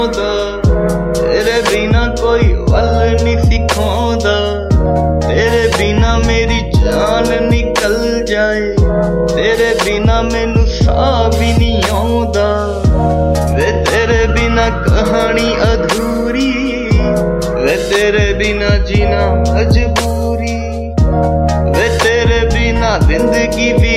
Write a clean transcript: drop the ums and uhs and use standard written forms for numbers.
तेरे बिना कोई वल नहीं सिखांदा, तेरे बिना मेरी जान निकल जाए, तेरे बिना मैनू साह भी नहीं आउंदा। वे तेरे बिना कहानी अधूरी, वे तेरे बिना जीना मजबूरी, वे तेरे बिना जिंदगी भी